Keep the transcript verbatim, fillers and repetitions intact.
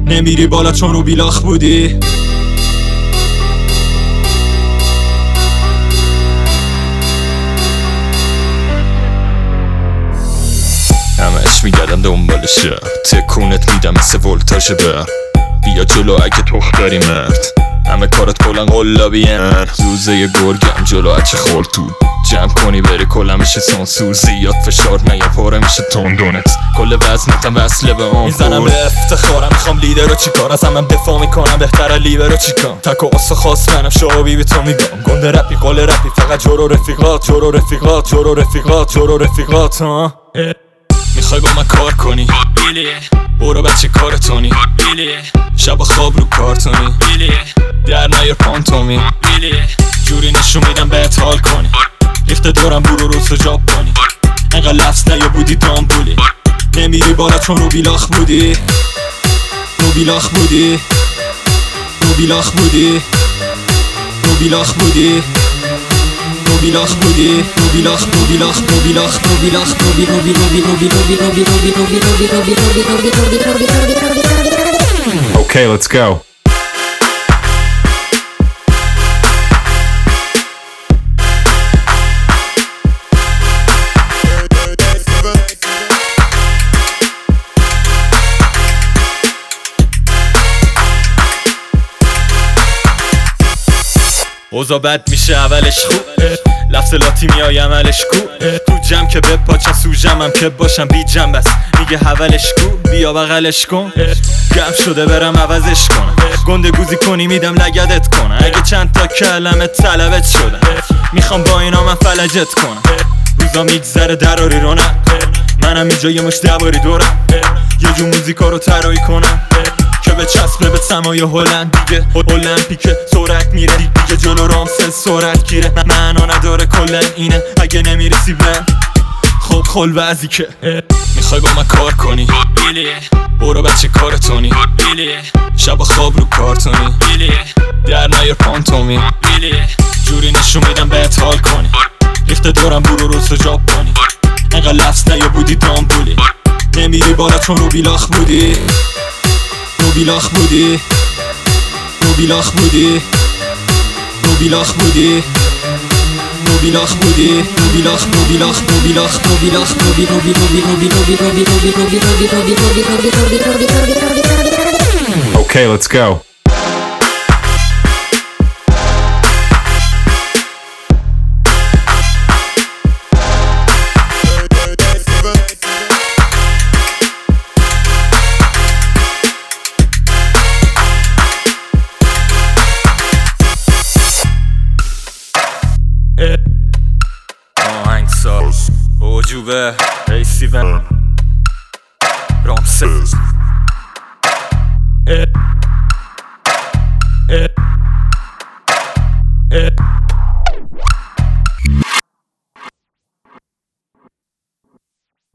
نمیری بالا چون رو بیلاخ بودی. همش میگردم دنبال شهر، تکونت میدم مثل ولتاژ بر. بیا جلو اگه تخت داری مرد، همه کارت کلن قلابین. زوزه ی گرگم جلو اچه خورتو جمع کنی بری کلم میشه سانسور. زیاد فشار نیا پاره میشه تندونت، کل وزنتم وصله به آن میزنم به افتخارم. میخوام لیدر رو چیکار ازم من دفاع میکنم، بهتره لیبر رو چیکام. تک و آسا خواستنم شابی به تو میگم، گنده رپی قول رپی فقط جورو رفیقات جورو رفیقات جورو رفیقات جورو رفیقات ها. میخوای با من کار کنی برو بچه کارتونی، شب خواب رو کارتونی در نیار پانتومی. جوری نشون میدم بهت حال کنی، ریخته دارم برو رو سجاب کنی. انقدر لفظ نیا بودی دامبولی، نمیری بالا چون رو بیلاخ بودی. رو بیلاخ بودی رو بیلاخ بودی رو بیلاخ بودی رو بیلاخ بودی رو بیلاخ رو بیلاخ رو بیلاخ رو بیلاخ رو بی رو بی رو بی رو بی رو بی رو بی رو بی رو بی رو بی رو بی رو بی رو بی رو بی رو بی رو بی رو بی. Okay, let's go. اوضا بد میشه اولش خوب، لفظ لاتی میای عملش کو. تو جمع که به پاچم سو جمعم که باشم بی جمع بس میگه حولش کو. بیا بغلش کن گم شده برم عوضش کنم، گنده گوزی کنی میدم لگدت کنم. اگه چند تا کلمه طلبت شدن میخوام با اینا من فلجت کنم. روزا میگذره دراری رو نه، منم اینجا یه مش دواری دورم. یه جو موزیکا رو طراحی کنم که به چسبه به سمای هلند دیگه. المپیکه سرعت میره دیگه جلو رامسل سرعت گیره. معنا نداره کلن اینه اگه نمیرسی به خب خل وزی که میخوای با من کار کنی برو بچه کارتونی. شب خواب رو کارتونی در نیار پانتومی. جوری نشون میدم بهت حال کنی، ریخته دارم برو رو سجاب کنی. انقدر لفظ نیا بودی دامبولی، نمیری بالا چون رو بیلاخ بودی. رو بیلاخ بودی رو بیلاخ بودی رو بیلاخ بودی رو بیلاخ بودی رو بیلاخ رو بیلاخ رو بیلاخ رو بیلاخ رو بی رو بی رو بی رو بی رو بی رو بی رو بی رو بی رو بی رو بی رو بی رو بی رو بی رو بی رو بی رو بی رو. Okay, let's go. آهنگساز اوجوبه ایسیون رامسل.